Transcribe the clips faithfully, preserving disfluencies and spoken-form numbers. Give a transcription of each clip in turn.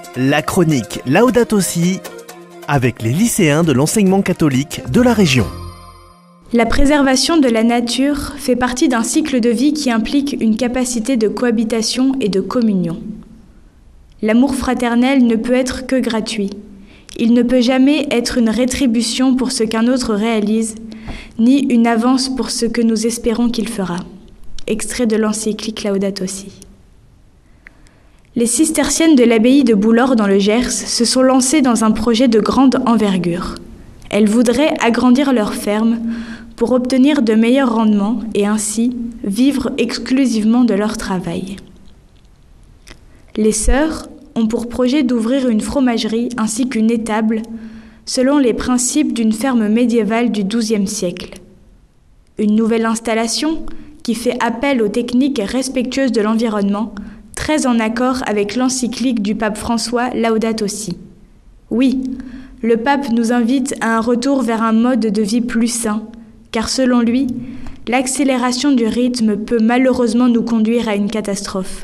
La chronique Laudato Si avec les lycéens de l'enseignement catholique de la région. La préservation de la nature fait partie d'un cycle de vie qui implique une capacité de cohabitation et de communion. L'amour fraternel ne peut être que gratuit. Il ne peut jamais être une rétribution pour ce qu'un autre réalise, ni une avance pour ce que nous espérons qu'il fera. Extrait de l'encyclique Laudato Si. Les cisterciennes de l'abbaye de Boulors dans le Gers se sont lancées dans un projet de grande envergure. Elles voudraient agrandir leur ferme pour obtenir de meilleurs rendements et ainsi vivre exclusivement de leur travail. Les sœurs ont pour projet d'ouvrir une fromagerie ainsi qu'une étable selon les principes d'une ferme médiévale du douzième siècle. Une nouvelle installation qui fait appel aux techniques respectueuses de l'environnement, très en accord avec l'encyclique du pape François Laudato Si. Oui, le pape nous invite à un retour vers un mode de vie plus sain, car selon lui, l'accélération du rythme peut malheureusement nous conduire à une catastrophe.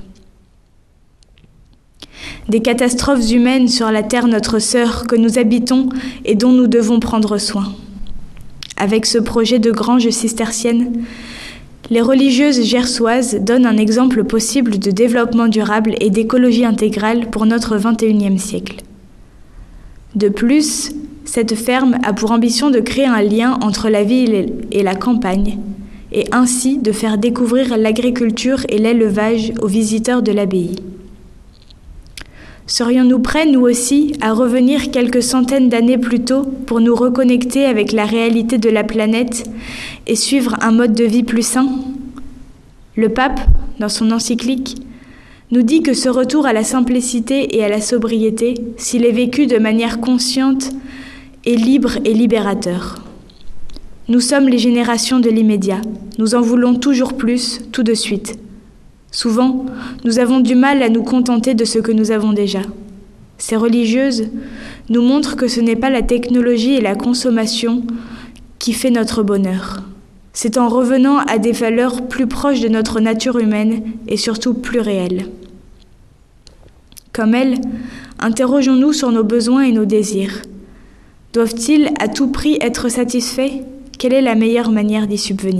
Des catastrophes humaines sur la terre notre sœur que nous habitons et dont nous devons prendre soin. Avec ce projet de grange cistercienne, les religieuses gersoises donnent un exemple possible de développement durable et d'écologie intégrale pour notre vingt et unième siècle. De plus, cette ferme a pour ambition de créer un lien entre la ville et la campagne, et ainsi de faire découvrir l'agriculture et l'élevage aux visiteurs de l'abbaye. Serions-nous prêts, nous aussi, à revenir quelques centaines d'années plus tôt pour nous reconnecter avec la réalité de la planète et suivre un mode de vie plus sain ? Le pape, dans son encyclique, nous dit que ce retour à la simplicité et à la sobriété, s'il est vécu de manière consciente, est libre et libérateur. Nous sommes les générations de l'immédiat. Nous en voulons toujours plus, tout de suite. Souvent, nous avons du mal à nous contenter de ce que nous avons déjà. Ces religieuses nous montrent que ce n'est pas la technologie et la consommation qui fait notre bonheur. C'est en revenant à des valeurs plus proches de notre nature humaine et surtout plus réelles. Comme elles, interrogeons-nous sur nos besoins et nos désirs. Doivent-ils à tout prix être satisfaits ? Quelle est la meilleure manière d'y subvenir ?